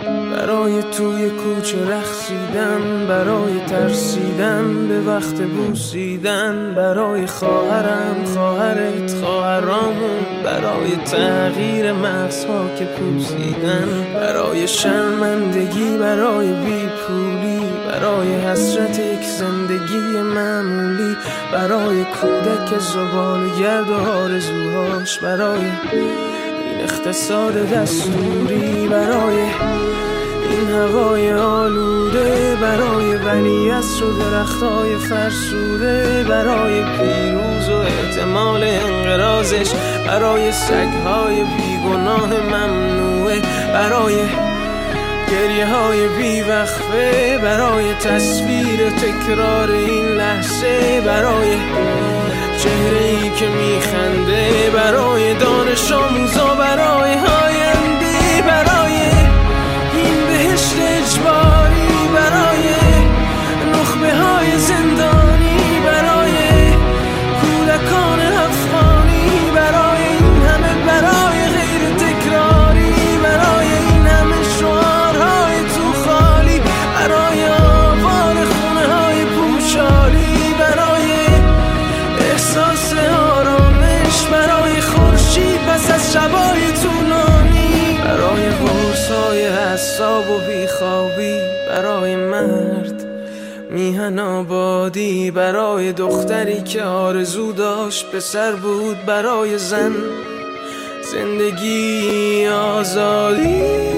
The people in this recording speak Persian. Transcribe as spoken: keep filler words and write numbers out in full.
برای توی کوچه رقصیدن، برای ترسیدن به وقت بوسیدن، برای خواهرم، خواهرت، خواهرامون، برای تغییر مغزها که پوسیدن، برای شرمندگی، برای بیپولی، برای حسرت یک زندگی معمولی، برای کودک زباله‌گرد و آرزوهاش، برای این اقتصاد دستوری، برای این هوای آلوده، برای ولیعصر و درختای فرسوده، برای پیروز و احتمال انقراضش، برای سگهای بیگناه ممنوعه، برای گریه های بیوقفه، برای تصویر تکرار این لحظه، برای چهره ای که میخنده، برای دانش آموزا، برای آینده، برای این بهشت اجباری، برای نخبه های زندانی، برای کودکان افغانی، برای این همه برای غیر تکراری، برای این همه شعارهای تو خالی، برای آوار خونه های پوشالی، برای احساس آرامش، برای خورشید پس از شبای طولانی، برای قرصای حساب و بیخوابی، برای مرد میهن آبادی، برای دختری که آرزو داشت پسر بود، برای زن زندگی آزادی.